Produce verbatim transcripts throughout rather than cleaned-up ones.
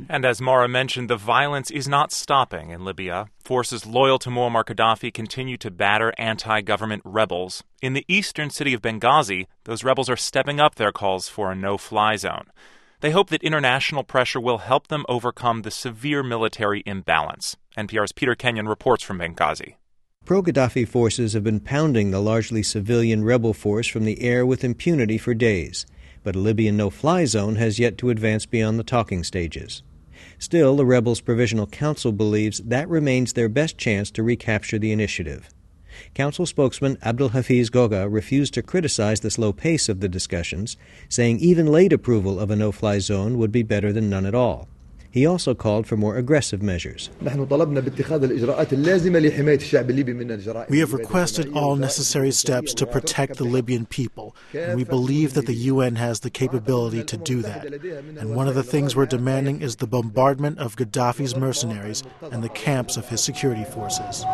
And as Mara mentioned, the violence is not stopping in Libya. Forces loyal to Muammar Gaddafi continue to batter anti-government rebels. In the eastern city of Benghazi, those rebels are stepping up their calls for a no-fly zone. They hope that international pressure will help them overcome the severe military imbalance. N P R's Peter Kenyon reports from Benghazi. Pro-Gaddafi forces have been pounding the largely civilian rebel force from the air with impunity for days, but a Libyan no-fly zone has yet to advance beyond the talking stages. Still, the rebels' Provisional Council believes that remains their best chance to recapture the initiative. Council spokesman Abdul Hafiz Goga refused to criticize the slow pace of the discussions, saying even late approval of a no-fly zone would be better than none at all. He also called for more aggressive measures. We have requested all necessary steps to protect the Libyan people, and we believe that the U N has the capability to do that. And one of the things we're demanding is the bombardment of Gaddafi's mercenaries and the camps of his security forces.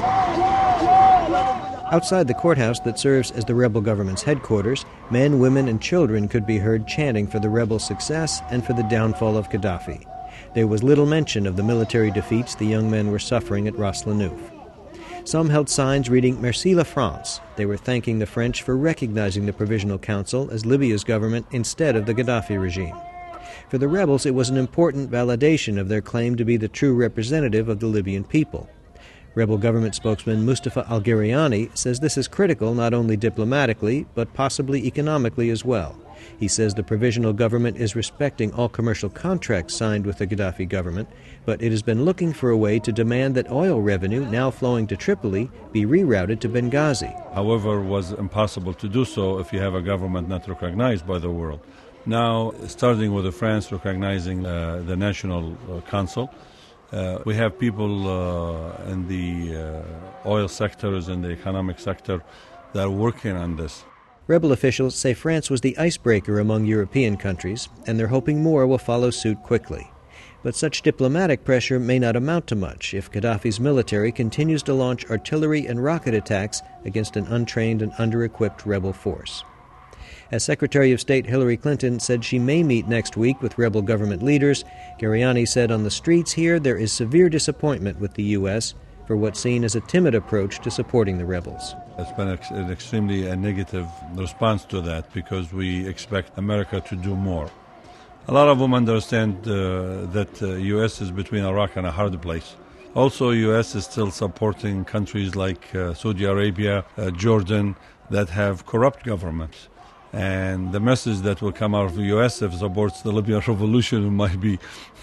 Outside the courthouse that serves as the rebel government's headquarters, men, women, and children could be heard chanting for the rebel success and for the downfall of Gaddafi. There was little mention of the military defeats the young men were suffering at Ras Lanouf. Some held signs reading Merci la France. They were thanking the French for recognizing the Provisional Council as Libya's government instead of the Gaddafi regime. For the rebels, it was an important validation of their claim to be the true representative of the Libyan people. Rebel government spokesman Mustafa Al-Gheriani says this is critical not only diplomatically, but possibly economically as well. He says the provisional government is respecting all commercial contracts signed with the Gaddafi government, but it has been looking for a way to demand that oil revenue now flowing to Tripoli be rerouted to Benghazi. However, it was impossible to do so if you have a government not recognized by the world. Now, starting with France recognizing uh, the National uh, Council, uh, we have people uh, in the uh, oil sectors and the economic sector that are working on this. Rebel officials say France was the icebreaker among European countries, and they're hoping more will follow suit quickly. But such diplomatic pressure may not amount to much if Gaddafi's military continues to launch artillery and rocket attacks against an untrained and under-equipped rebel force. As Secretary of State Hillary Clinton said she may meet next week with rebel government leaders, Gheriani said on the streets here there is severe disappointment with the U S for what's seen as a timid approach to supporting the rebels. It's been an extremely a negative response to that because we expect America to do more. A lot of them understand uh, that the uh, U S is between a rock and a hard place. Also, U S is still supporting countries like uh, Saudi Arabia, uh, Jordan, that have corrupt governments. And the message that will come out of the U S if it supports the Libyan revolution might be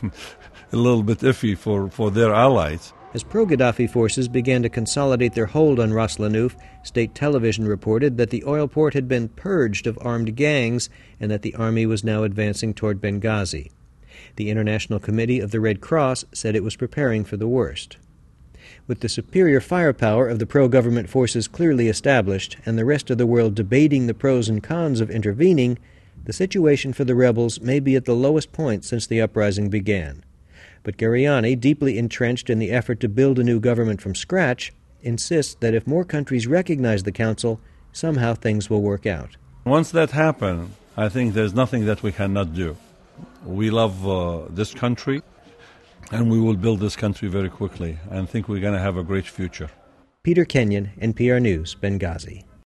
a little bit iffy for, for their allies. As pro-Gaddafi forces began to consolidate their hold on Ras Lanouf, state television reported that the oil port had been purged of armed gangs and that the army was now advancing toward Benghazi. The International Committee of the Red Cross said it was preparing for the worst. With the superior firepower of the pro-government forces clearly established and the rest of the world debating the pros and cons of intervening, the situation for the rebels may be at the lowest point since the uprising began. But Gheriani, deeply entrenched in the effort to build a new government from scratch, insists that if more countries recognize the Council, somehow things will work out. Once that happens, I think there's nothing that we cannot do. We love uh, this country, and we will build this country very quickly, and think we're going to have a great future. Peter Kenyon, N P R News, Benghazi.